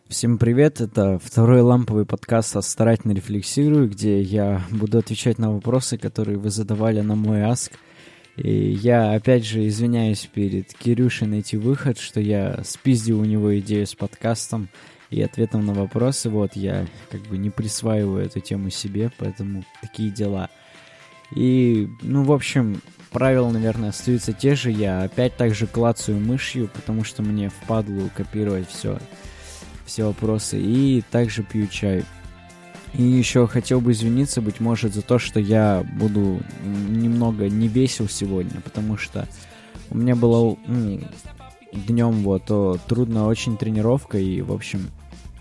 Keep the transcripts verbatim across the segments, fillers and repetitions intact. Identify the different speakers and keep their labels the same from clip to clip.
Speaker 1: Всем привет, это второй ламповый подкаст о «Старательно рефлексирую», где я буду отвечать на вопросы, которые вы задавали на мой аск. И я опять же извиняюсь перед Кирюшей найти выход, что я спиздил у него идею с подкастом и ответом на вопросы. Вот, я как бы не присваиваю эту тему себе, поэтому такие дела. И, ну, в общем, правила, наверное, остаются те же. Я опять также клацаю мышью, потому что мне впадлу копировать все. все вопросы, и также пью чай. И еще хотел бы извиниться, быть может, за то, что я буду немного не весел сегодня, потому что у меня была ну, днем вот о, трудная очень тренировка, и, в общем,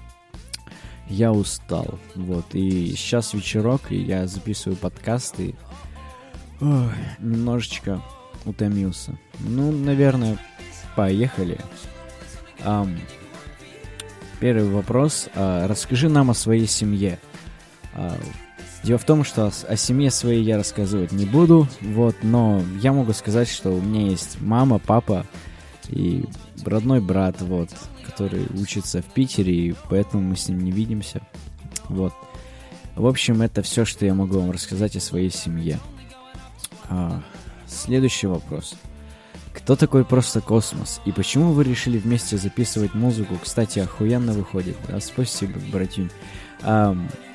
Speaker 1: я устал. Вот, и сейчас вечерок, и я записываю подкаст, и ох, немножечко утомился. Ну, наверное, поехали. Um, Первый вопрос. А, расскажи нам о своей семье. А, дело в том, что о, о семье своей я рассказывать не буду, вот, но я могу сказать, что у меня есть мама, папа и родной брат, вот, который учится в Питере, и поэтому мы с ним не видимся. Вот. В общем, это все, что я могу вам рассказать о своей семье. А, следующий вопрос. Кто такой Просто Космос? И почему вы решили вместе записывать музыку? Кстати, охуенно выходит. Да? Спасибо, братюнь. А,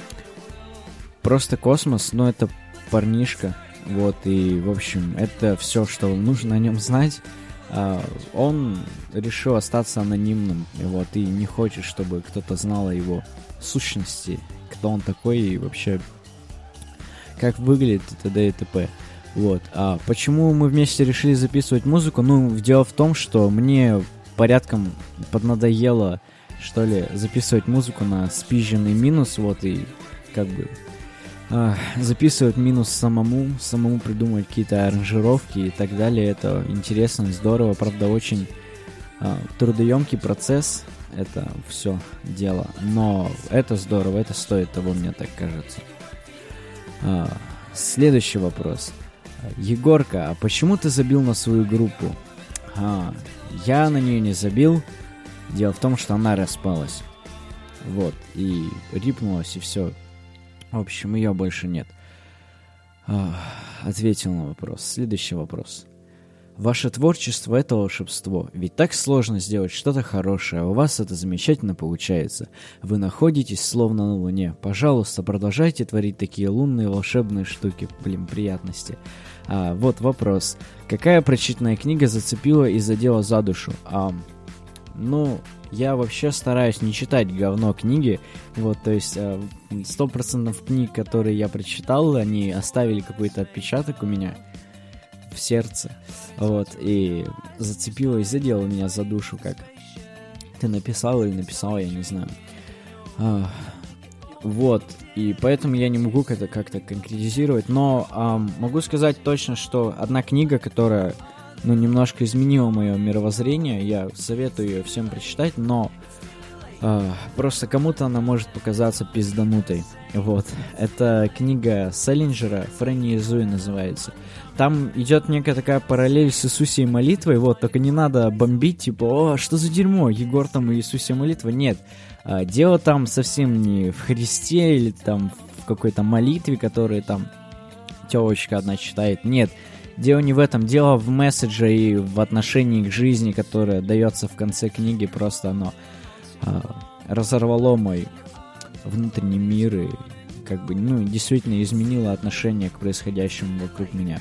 Speaker 1: Просто Космос, ну, это парнишка. Вот, и, в общем, это все, что нужно о нем знать. А, он решил остаться анонимным. Вот, и не хочет, чтобы кто-то знал о его сущности. Кто он такой и вообще как выглядит и т.д. и т.п. Вот. А почему мы вместе решили записывать музыку? Ну, дело в том, что мне порядком поднадоело, что ли, записывать музыку на спизженный минус, вот, и как бы а, записывать минус самому, самому придумывать какие-то аранжировки и так далее. Это интересно, здорово, правда, очень а, трудоемкий процесс, это все дело. Но это здорово, это стоит того, мне так кажется. А, следующий вопрос. Егорка, а почему ты забил на свою группу? А, я на нее не забил. Дело в том, что она распалась. Вот, и рипнулась, и все. В общем, ее больше нет. А, ответил на вопрос. Следующий вопрос. Ваше творчество — это волшебство. Ведь так сложно сделать что-то хорошее, а у вас это замечательно получается. Вы находитесь словно на Луне. Пожалуйста, продолжайте творить такие лунные волшебные штуки. Блин, приятности. А, вот вопрос. Какая прочитанная книга зацепила и задела за душу? А, ну, я вообще стараюсь не читать говно книги. Вот, то есть сто процентов книг, которые я прочитал, они оставили какой-то отпечаток у меня в сердце, вот, и зацепило и задело меня за душу, как ты написал или написала, я не знаю. А, вот, и поэтому я не могу это как-то конкретизировать, но а, могу сказать точно, что одна книга, которая, ну, немножко изменила мое мировоззрение, я советую ее всем прочитать, но а, просто кому-то она может показаться пизданутой. Вот, это книга Селлинджера, «Фрэнни и Зои» называется. Там идет некая такая параллель с Иисусией молитвой, вот, только не надо бомбить, типа, о, что за дерьмо, Егор там и Иисусия молитва, нет. А, дело там совсем не в Христе или там в какой-то молитве, которую там тёлочка одна читает, нет. Дело не в этом, дело в месседже и в отношении к жизни, которое дается в конце книги, просто оно а, разорвало мой внутренний мир и как бы, ну, действительно изменило отношение к происходящему вокруг меня.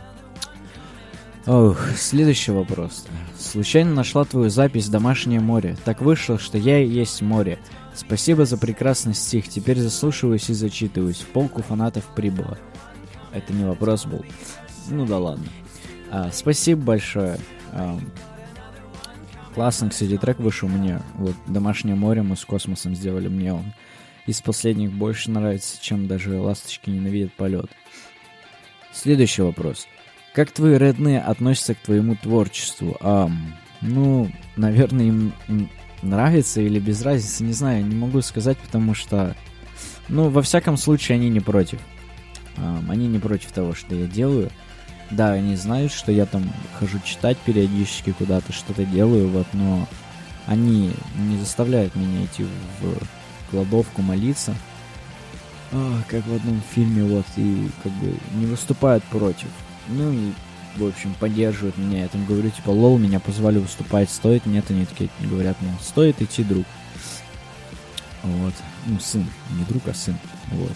Speaker 1: Ох, следующий вопрос. Случайно нашла твою запись «Домашнее море». Так вышло, что я и есть море. Спасибо за прекрасный стих. Теперь заслушиваюсь и зачитываюсь. В полку фанатов прибыло. Это не вопрос был. Ну да ладно. А, спасибо большое. А, классный, кстати, трек вышел мне. Вот «Домашнее море» мы с Космосом сделали. Мне он из последних больше нравится, чем даже «Ласточки ненавидят полет». Следующий вопрос. Как твои родные относятся к твоему творчеству? А, ну, наверное, им нравится или без разницы, не знаю, не могу сказать, потому что, ну, во всяком случае, они не против. А, они не против того, что я делаю. Да, они знают, что я там хожу читать периодически куда-то, что-то делаю, вот, но они не заставляют меня идти в кладовку молиться, а, как в одном фильме, вот, и как бы не выступают против. Ну и, в общем, поддерживают меня. Я там говорю, типа, лол, меня позвали выступать, стоит? Нет, они такие говорят, ну, стоит идти, друг. Вот. Ну, сын. Не друг, а сын. Вот.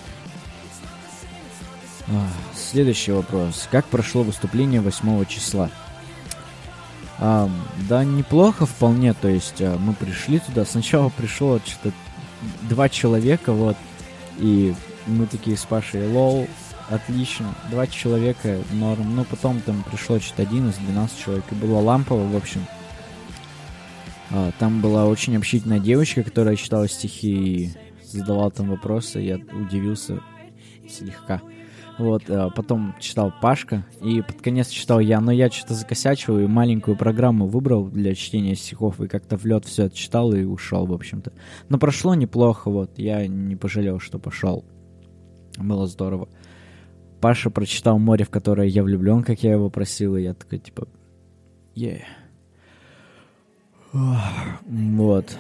Speaker 1: А, следующий вопрос. Как прошло выступление восьмого числа? А, да, неплохо вполне. То есть а, мы пришли туда. Сначала пришло что-то два человека, вот. И мы такие с Пашей, лол, отлично. Два человека, норм. Ну, потом там пришло что-то один из двенадцати человек. И было лампово, в общем. А, там была очень общительная девочка, которая читала стихи и задавала там вопросы. Я удивился слегка. Вот, а потом читал Пашка, и под конец читал я, но я что-то закосячил и маленькую программу выбрал для чтения стихов, и как-то в лед все это читал и ушел, в общем-то. Но прошло неплохо, вот, я не пожалел, что пошел. Было здорово. Паша прочитал «Море, в которое я влюблен», как я его просил, и я такой, типа, yeah. Вот.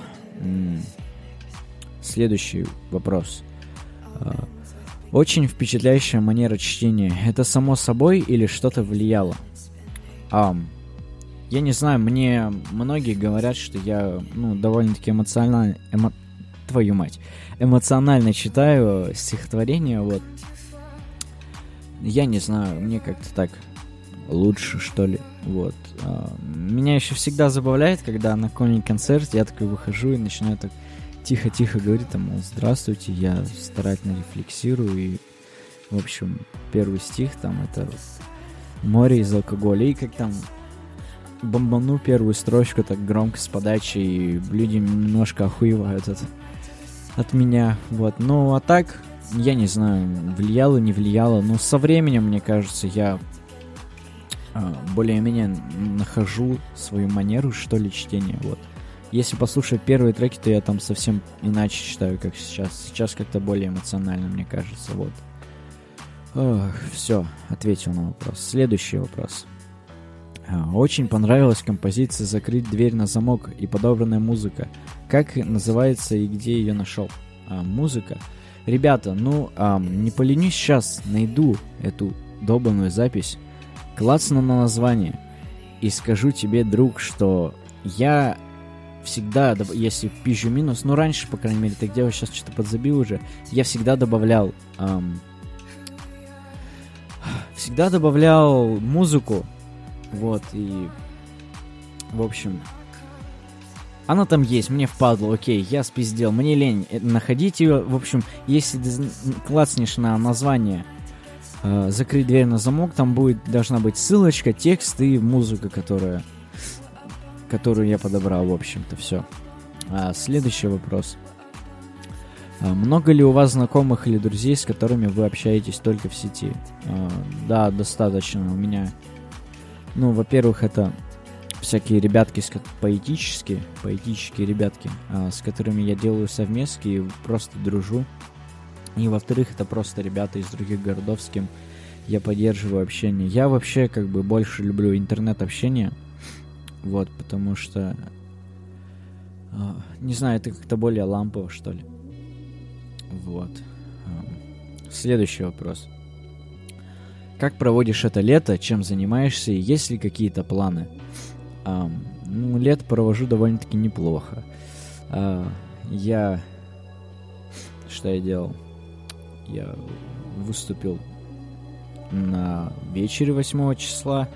Speaker 1: Следующий вопрос. Очень впечатляющая манера чтения. Это само собой или что-то влияло? А, я не знаю, мне многие говорят, что я, ну, довольно-таки эмоционально... Эмо... Твою мать. Эмоционально читаю стихотворения, вот. Я не знаю, мне как-то так лучше, что ли. Вот. А, меня еще всегда забавляет, когда на каком-нибудь концерте я такой выхожу и начинаю так тихо-тихо говорить, там, мол, здравствуйте, я старательно рефлексирую, и, в общем, первый стих, там, это «Море из алкоголя», и как там бомбану первую строчку так громко с подачи, и люди немножко охуевают от, от меня, вот. Ну, а так, я не знаю, влияло, не влияло, но со временем, мне кажется, я а, более-менее нахожу свою манеру, что ли, чтения, вот. Если послушать первые треки, то я там совсем иначе читаю, как сейчас. Сейчас как-то более эмоционально, мне кажется, вот. Ох, все, ответил на вопрос. Следующий вопрос. Очень понравилась композиция «Закрыть дверь на замок» и подобранная музыка. Как называется и где ее нашел? А, музыка. Ребята, ну, а, не поленюсь, сейчас найду эту долбанную запись, клацну на название и скажу тебе, друг, что я... всегда, если пизжу минус, ну раньше, по крайней мере, так делал, сейчас что-то подзабил уже, я всегда добавлял эм, всегда добавлял музыку, вот, и в общем она там есть, мне впадло, окей, я спиздел, мне лень находить ее, в общем, если ты клацнешь на название э, «Закрыть дверь на замок», там будет, должна быть ссылочка, текст и музыка, которая которую я подобрал, в общем-то, все. А, следующий вопрос. А, много ли у вас знакомых или друзей, с которыми вы общаетесь только в сети? А, да, достаточно. У меня, ну, во-первых, это всякие ребятки поэтические, поэтические ребятки, а, с которыми я делаю совместки и просто дружу. И, во-вторых, это просто ребята из других городов, с кем я поддерживаю общение. Я вообще, как бы, больше люблю интернет-общение. Вот, потому что, э, не знаю, это как-то более лампово, что ли. Вот. Э, следующий вопрос. Как проводишь это лето, чем занимаешься и есть ли какие-то планы? Э, ну, лето провожу довольно-таки неплохо. Э, я... Что я делал? Я выступил на вечере восьмого числа.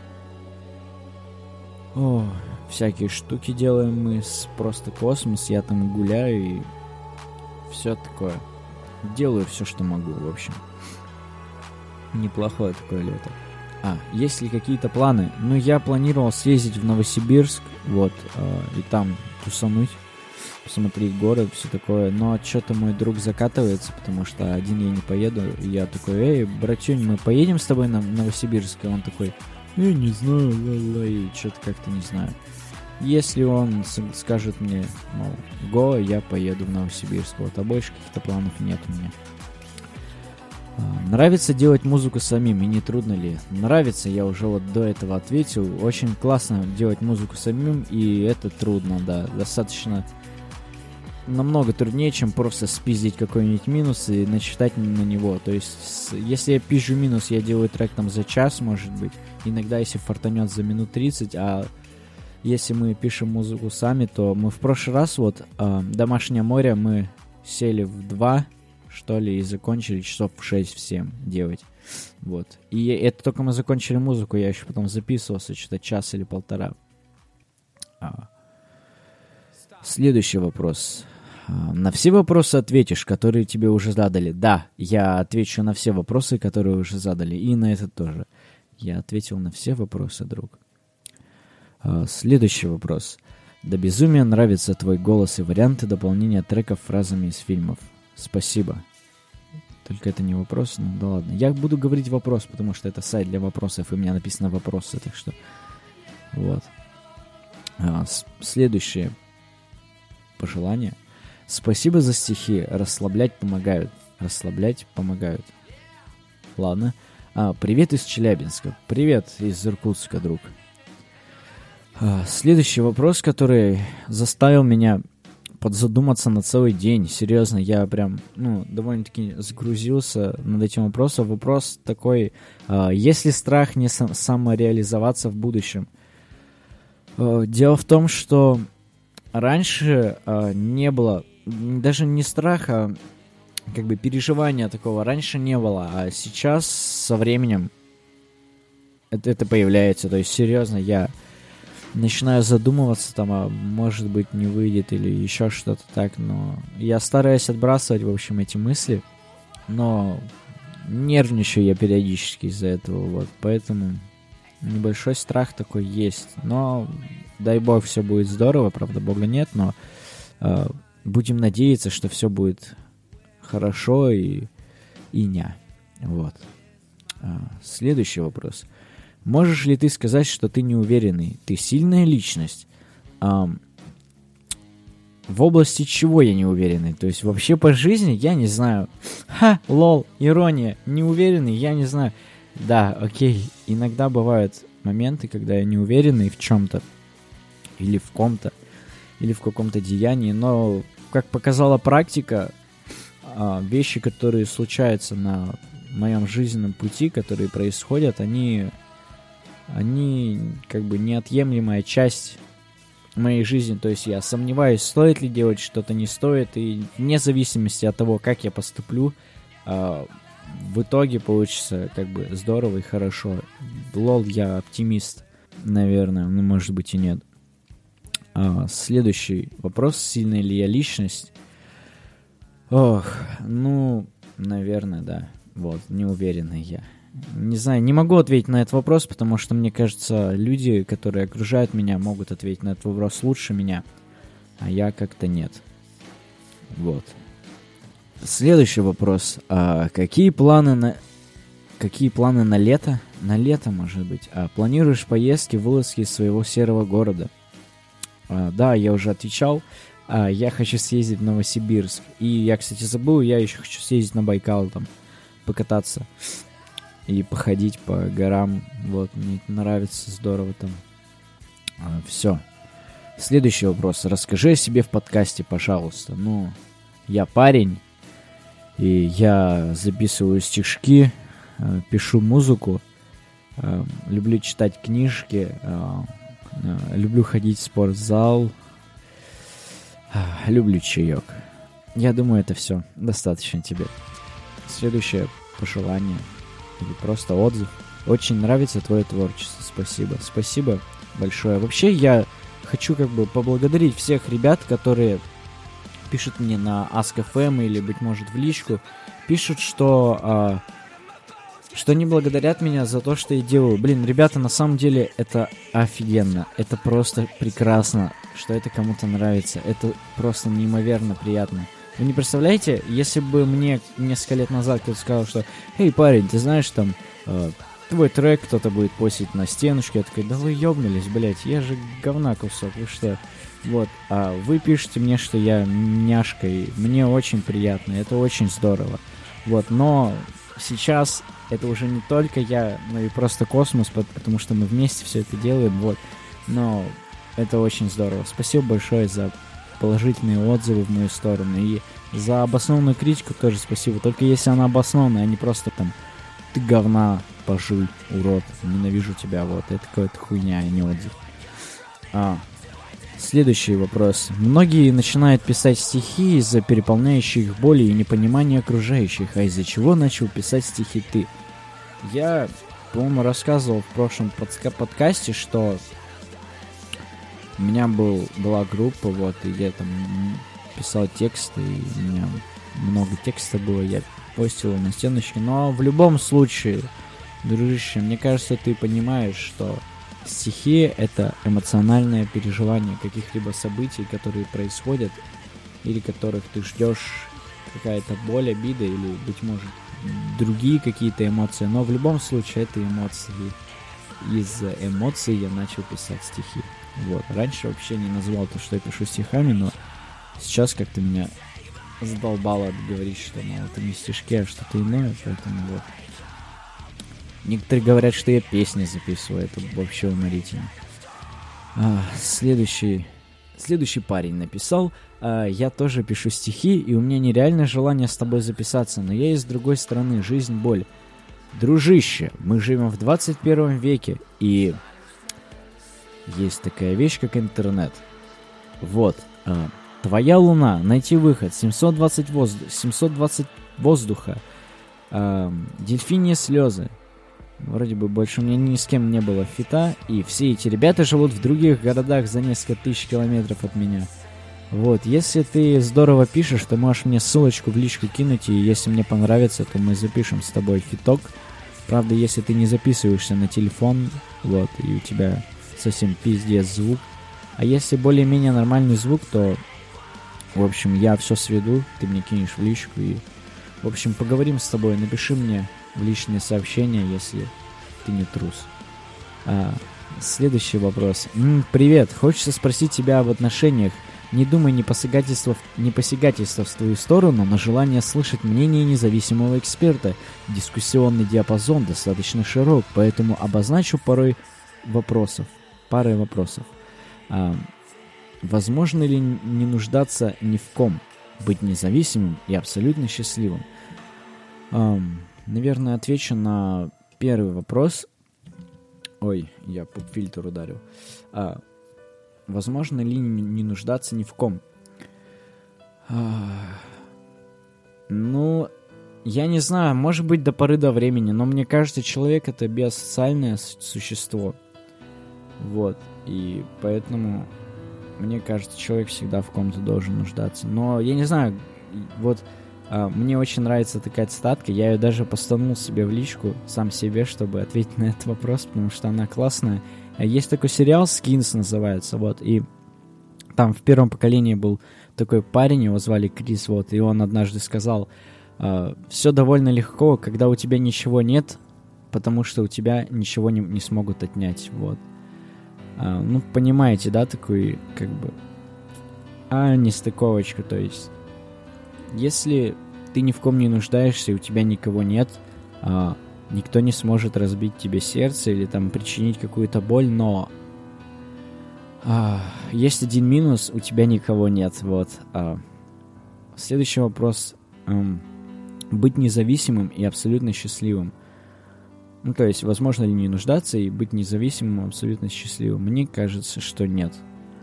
Speaker 1: О, всякие штуки делаем мы, с просто космос, я там гуляю и все такое. Делаю все, что могу, в общем. Неплохое такое лето. А, есть ли какие-то планы? Ну, я планировал съездить в Новосибирск, вот, э, и там тусануть, посмотреть город, все такое. Но что-то мой друг закатывается, потому что один я не поеду. И я такой, эй, братюнь, мы поедем с тобой на Новосибирск? И он такой... Я не знаю, ла-ла, и что-то как-то не знаю. Если он скажет мне, мол, го, я поеду в Новосибирск, вот, а больше каких-то планов нет у меня. Нравится делать музыку самим, и не трудно ли? Нравится, я уже вот до этого ответил. Очень классно делать музыку самим, и это трудно, да. Достаточно намного труднее, чем просто спиздить какой-нибудь минус и начитать на него. То есть, если я пизжу минус, я делаю трек там за час, может быть. Иногда, если фартанет, за минут тридцать, а если мы пишем музыку сами, то мы в прошлый раз, вот, э, «Домашнее море» мы сели в два, что ли, и закончили часов в шесть в семь делать. Вот. И это только мы закончили музыку, я еще потом записывался, что-то час или полтора. А. Следующий вопрос. А, на все вопросы ответишь, которые тебе уже задали? Да, я отвечу на все вопросы, которые уже задали, и на этот тоже. Я ответил на все вопросы, друг. А, следующий вопрос. До безумия нравится твой голос и варианты дополнения треков фразами из фильмов. Спасибо. Только это не вопрос, ну да ладно. Я буду говорить вопрос, потому что это сайт для вопросов, и у меня написано вопросы, так что... Вот. А, с- следующее пожелание. Спасибо за стихи. Расслаблять помогают. Расслаблять помогают. Ладно. А, привет из Челябинска. Привет из Иркутска, друг. А, следующий вопрос, который заставил меня подзадуматься на целый день. Серьезно, я прям, ну, довольно-таки сгрузился над этим вопросом. Вопрос такой, а, есть ли страх не сам, самореализоваться в будущем? А, дело в том, что раньше а, не было, даже не страха, как бы переживания такого раньше не было, а сейчас со временем это, это появляется. То есть, серьезно, я начинаю задумываться, там, а может быть не выйдет или еще что-то так, но я стараюсь отбрасывать, в общем, эти мысли, но нервничаю я периодически из-за этого, вот, поэтому небольшой страх такой есть, но дай бог все будет здорово, правда бога нет, но э, будем надеяться, что все будет хорошо и, и ня, вот. А, следующий вопрос. Можешь ли ты сказать, что ты неуверенный? Ты сильная личность? Ам, в области чего я неуверенный? То есть вообще по жизни я не знаю. Ха, лол, ирония. Неуверенный, я не знаю. Да, окей. Иногда бывают моменты, когда я неуверенный в чем-то. Или в ком-то. Или в каком-то деянии. Но, как показала практика, а, вещи, которые случаются на моем жизненном пути, которые происходят, они... они как бы неотъемлемая часть моей жизни, то есть я сомневаюсь, стоит ли делать что-то, не стоит, и вне зависимости от того, как я поступлю, э, в итоге получится как бы здорово и хорошо. Лол, я оптимист, наверное, ну может быть и нет. А, следующий вопрос, сильная ли я личность? Ох, ну, наверное, да, вот, неуверенный я. Не знаю, не могу ответить на этот вопрос, потому что, мне кажется, люди, которые окружают меня, могут ответить на этот вопрос лучше меня, а я как-то нет. Вот. Следующий вопрос. А какие планы на... Какие планы на лето? На лето, может быть. А планируешь поездки, вылазки из своего серого города? А, да, я уже отвечал. А, я хочу съездить в Новосибирск. И я, кстати, забыл, я еще хочу съездить на Байкал, там, покататься. И походить по горам. Вот, мне это нравится, здорово там. А, все. Следующий вопрос. Расскажи о себе в подкасте, пожалуйста. Ну, я парень, и я записываю стишки, э, пишу музыку, э, люблю читать книжки, э, э, люблю ходить в спортзал, э, люблю чаек. Я думаю, это все достаточно тебе. Следующее пожелание. Или просто отзыв. Очень нравится твое творчество. Спасибо. Спасибо большое. Вообще, я хочу как бы поблагодарить всех ребят, которые пишут мне на Ask эф эм или, быть может, в личку. Пишут, что, а, что они благодарят меня за то, что я делаю. Блин, ребята, на самом деле это офигенно. Это просто прекрасно, что это кому-то нравится. Это просто неимоверно приятно. Вы не представляете, если бы мне несколько лет назад кто-то сказал, что «Эй, парень, ты знаешь, там, э, твой трек кто-то будет постить на стеночке», я такой: «Да вы ёбнулись, блядь, я же говна кусок, вы что?» Вот, а вы пишете мне, что я няшка, и мне очень приятно, это очень здорово. Вот, но сейчас это уже не только я, но и просто космос, потому что мы вместе все это делаем, вот. Но это очень здорово. Спасибо большое за положительные отзывы в мою сторону. И за обоснованную критику тоже спасибо. Только если она обоснованная, а не просто там «ты говна, пожуй, урод, ненавижу тебя». Вот, это какая-то хуйня, а не отзыв. А, следующий вопрос. Многие начинают писать стихи из-за переполняющей их боли и непонимания окружающих. А из-за чего начал писать стихи ты? Я, по-моему, рассказывал в прошлом подска- подкасте, что у меня был, была группа, вот, и я там писал тексты, и у меня много текста было, я постил на стеночке. Но в любом случае, дружище, мне кажется, ты понимаешь, что стихи — это эмоциональное переживание каких-либо событий, которые происходят, или которых ты ждешь, какая-то боль, обида, или, быть может, другие какие-то эмоции. Но в любом случае, это эмоции. Из эмоций я начал писать стихи. Вот. Раньше вообще не называл то, что я пишу стихами, но сейчас как-то меня задолбало говорить, что, мол, это не стишки, а что-то иное, поэтому вот. Некоторые говорят, что я песни записываю, это вообще уморительно. А, следующий, следующий парень написал: а, я тоже пишу стихи, и у меня нереальное желание с тобой записаться, но я и с другой стороны, жизнь боль. Дружище, мы живем в двадцать первом веке, и есть такая вещь, как интернет. Вот, а, твоя луна, найти выход, семьсот двадцать, воздух, семьсот двадцать воздуха, а, дельфиньи слезы. Вроде бы больше у меня ни с кем не было фита, и все эти ребята живут в других городах за несколько тысяч километров от меня. Вот, если ты здорово пишешь, то можешь мне ссылочку в личку кинуть, и если мне понравится, то мы запишем с тобой фиток. Правда, если ты не записываешься на телефон, вот, и у тебя совсем пиздец звук. А если более-менее нормальный звук, то, в общем, я все сведу, ты мне кинешь в личку, и, в общем, поговорим с тобой, напиши мне в личные сообщения, если ты не трус. А, следующий вопрос. М, привет, хочется спросить тебя об отношениях. Не думай ни посягательства, ни посягательства в твою сторону, но желание слышать мнение независимого эксперта. Дискуссионный диапазон достаточно широк, поэтому обозначу порой вопросов, парой вопросов. А, возможно ли не нуждаться ни в ком, быть независимым и абсолютно счастливым? А, наверное, отвечу на первый вопрос. Ой, я поп-фильтр ударил. А, возможно ли не нуждаться ни в ком? А, ну, я не знаю, может быть, до поры до времени, но мне кажется, человек — это биосоциальное существо. Вот, и поэтому, мне кажется, человек всегда в ком-то должен нуждаться. Но я не знаю, вот а, мне очень нравится такая цитатка, я ее даже постанул себе в личку, сам себе, чтобы ответить на этот вопрос, потому что она классная. Есть такой сериал «Skins» называется, вот, и там в первом поколении был такой парень, его звали Крис, вот, и он однажды сказал: все довольно легко, когда у тебя ничего нет, потому что у тебя ничего не, не смогут отнять, вот. А, ну, понимаете, да, такой, как бы, а, нестыковочка, то есть, если ты ни в ком не нуждаешься, и у тебя никого нет, а, никто не сможет разбить тебе сердце или там причинить какую-то боль, но а, есть один минус, у тебя никого нет, вот. А, следующий вопрос. Эм, быть независимым и абсолютно счастливым. Ну, то есть, возможно ли не нуждаться и быть независимым и абсолютно счастливым? Мне кажется, что нет.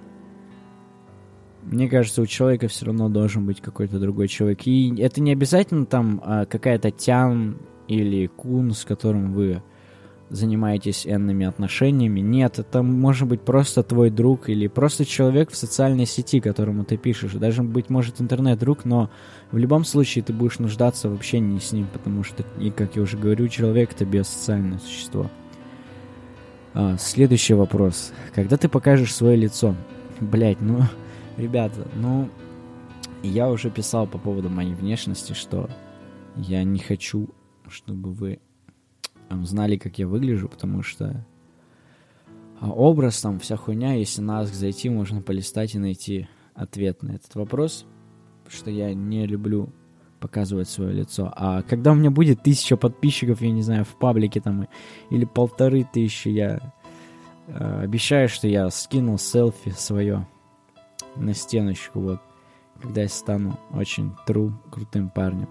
Speaker 1: Мне кажется, у человека все равно должен быть какой-то другой человек. И это не обязательно там а, какая-то тян или кун, с которым вы занимаетесь энными отношениями. Нет, это может быть просто твой друг или просто человек в социальной сети, которому ты пишешь. Даже, быть может, интернет-друг, но в любом случае ты будешь нуждаться в общении с ним, потому что, и как я уже говорю, человек — это биосоциальное существо. А, следующий вопрос. Когда ты покажешь свое лицо? Блять, ну, ребята, ну, я уже писал по поводу моей внешности, что я не хочу, чтобы вы знали, как я выгляжу, потому что образ, там, вся хуйня, если на Ask зайти, можно полистать и найти ответ на этот вопрос, что я не люблю показывать свое лицо. А когда у меня будет тысяча подписчиков, я не знаю, в паблике там, или полторы тысячи, я э, обещаю, что я скину селфи свое на стеночку, вот, когда я стану очень true, крутым парнем.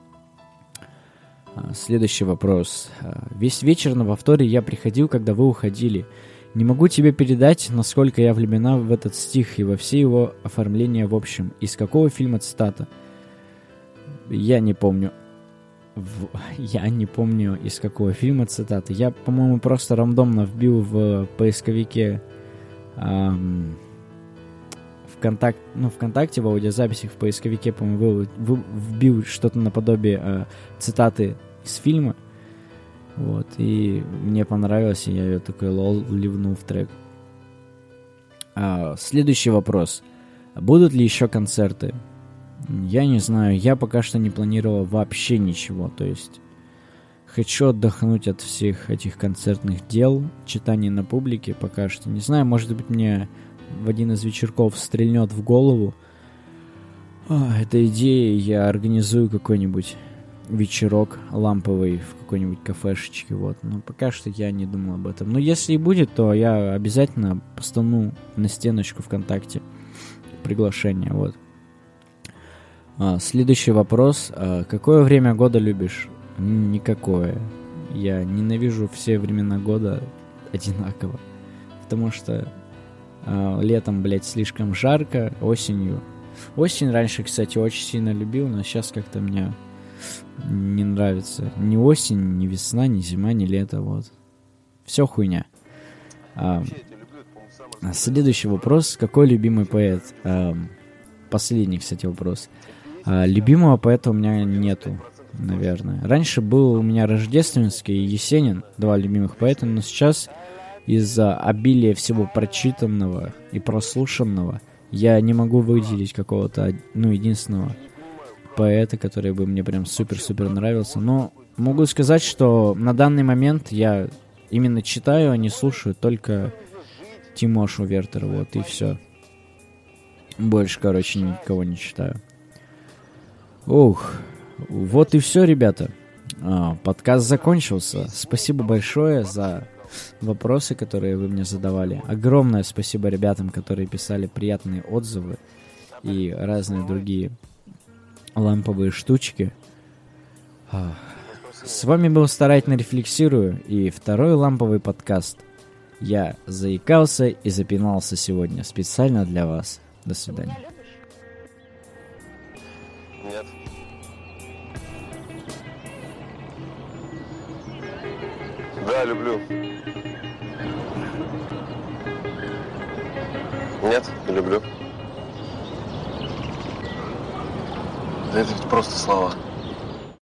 Speaker 1: А, следующий вопрос. А, весь вечер на повторе я приходил, когда вы уходили. Не могу тебе передать, насколько я влюблена в этот стих и во все его оформления в общем. Из какого фильма цитата? Я не помню. В... Я не помню, из какого фильма цитаты. Я, по-моему, просто рандомно вбил в поисковике эм, ВКонтакте, ну, ВКонтакте, в аудиозаписях в поисковике, по-моему, вбил что-то наподобие э, цитаты из фильма. Вот, и мне понравилось, и я ее такой лол ливнул в трек. А, следующий вопрос. Будут ли еще концерты? Я не знаю, я пока что не планировал вообще ничего, то есть хочу отдохнуть от всех этих концертных дел, читаний на публике пока что. Не знаю, может быть, мне в один из вечерков стрельнет в голову а, эта идея, я организую какой-нибудь вечерок ламповый в какой-нибудь кафешечке, вот. Но пока что я не думал об этом. Но если и будет, то я обязательно постану на стеночку ВКонтакте приглашение, вот. А, следующий вопрос. А, какое время года любишь? Никакое. Я ненавижу все времена года одинаково. Потому что а, летом, блядь, слишком жарко, осенью. Осень раньше, кстати, очень сильно любил, но сейчас как-то мне не нравится. Ни осень, ни весна, ни зима, ни лето, вот. Все хуйня. А, следующий вопрос. Какой любимый поэт? А, последний, кстати, вопрос. А, любимого поэта у меня нету, наверное. Раньше был у меня Рождественский и Есенин, два любимых поэта, но сейчас из-за обилия всего прочитанного и прослушанного я не могу выделить какого-то, ну, единственного поэта, который бы мне прям супер-супер нравился. Но могу сказать, что на данный момент я именно читаю, а не слушаю только Тимошу Вертера, вот, и все. Больше, короче, никого не читаю. Ух, вот и все, ребята. А, подкаст закончился. Спасибо большое за вопросы, которые вы мне задавали. Огромное спасибо ребятам, которые писали приятные отзывы и разные другие ламповые штучки. А, с вами был Старательно рефлексирую и второй ламповый подкаст. Я заикался и запинался сегодня специально для вас. До свидания.
Speaker 2: Нет. Да, люблю. Нет, не люблю. Да это ведь просто слова.